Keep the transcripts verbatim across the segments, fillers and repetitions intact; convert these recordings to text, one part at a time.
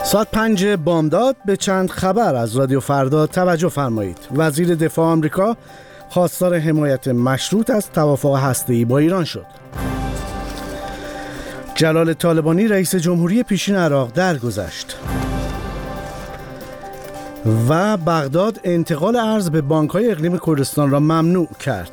ساعت پنج بامداد به چند خبر از رادیو فردا توجه فرمایید. وزیر دفاع آمریکا خواستار حمایت مشروط از توافق هسته‌ای با ایران شد. جلال طالبانی رئیس جمهوری پیشین عراق درگذشت. و بغداد انتقال ارز به بانک‌های اقلیم کردستان را ممنوع کرد.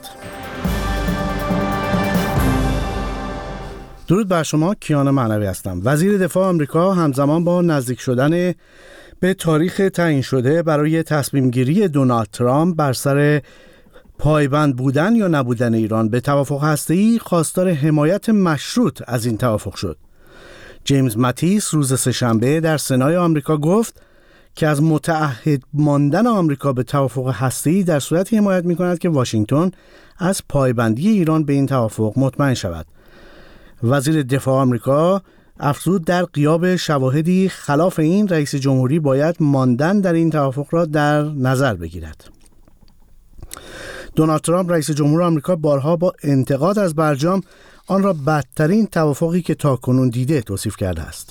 درود بر شما، کیان معنوی هستم. وزیر دفاع آمریکا همزمان با نزدیک شدن به تاریخ تعیین شده برای تصمیم گیری دونالد ترامپ بر سر پایبند بودن یا نبودن ایران به توافق هسته‌ای خواستار حمایت مشروط از این توافق شد. جیمز ماتیس روز سه‌شنبه در سنای آمریکا گفت که از متعهد ماندن آمریکا به توافق هسته‌ای در صورتی حمایت می‌کند که واشنگتن از پایبندی ایران به این توافق مطمئن شود. وزیر دفاع آمریکا افزود در غیاب شواهدی خلاف این، رئیس جمهوری باید ماندن در این توافق را در نظر بگیرد. دونالد ترامپ رئیس جمهور آمریکا بارها با انتقاد از برجام آن را بدترین توافقی که تاکنون دیده توصیف کرده است.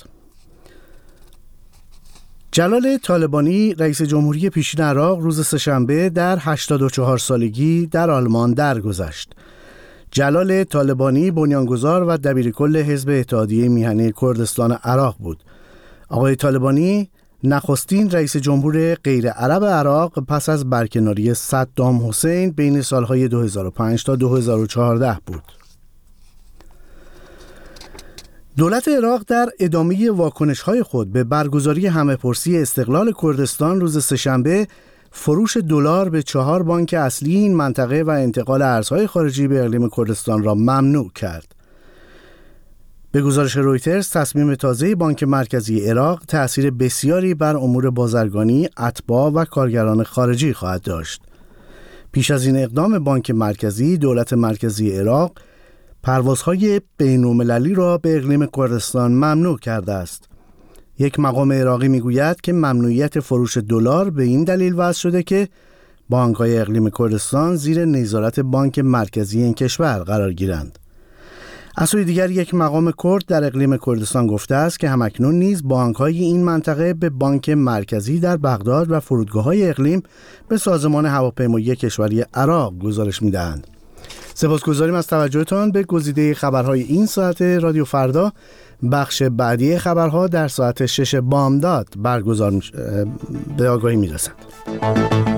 جلال طالبانی رئیس جمهوری پیشین عراق روز سه‌شنبه در هشتاد و چهار سالگی در آلمان درگذشت. جلال طالبانی بنیانگذار و دبیرکل حزب اتحادیه میهنه کردستان عراق بود. آقای طالبانی نخستین رئیس جمهور غیر عرب عراق پس از برکناری صدام حسین بین سالهای دو هزار و پنج تا دو هزار و چهارده بود. دولت عراق در ادامه واکنش‌های خود به برگزاری همه‌پرسی استقلال کردستان روز سه‌شنبه فروش دلار به چهار بانک اصلی این منطقه و انتقال ارزهای خارجی به اقلیم کردستان را ممنوع کرد. به گزارش رویترز، تصمیم تازه بانک مرکزی عراق تأثیر بسیاری بر امور بازرگانی، اتباع و کارگران خارجی خواهد داشت. پیش از این اقدام بانک مرکزی، دولت مرکزی عراق پروازهای بین‌المللی را به اقلیم کردستان ممنوع کرده است. یک مقام عراقی میگوید که ممنوعیت فروش دلار به این دلیل وضع شده که بانک‌های اقلیم کردستان زیر نظارت بانک مرکزی این کشور قرار گیرند. از سوی دیگر یک مقام کرد در اقلیم کردستان گفته است که همکنون نیز بانک‌های این منطقه به بانک مرکزی در بغداد و فرودگاه‌های اقلیم به سازمان هواپیمایی کشوری عراق گزارش می‌دهند. سپاسگزاریم از توجهتان به گزیده خبرهای این ساعت رادیو فردا. بخش بعدی خبرها در ساعت شش بامداد برگزار به آگاهی می‌رسد.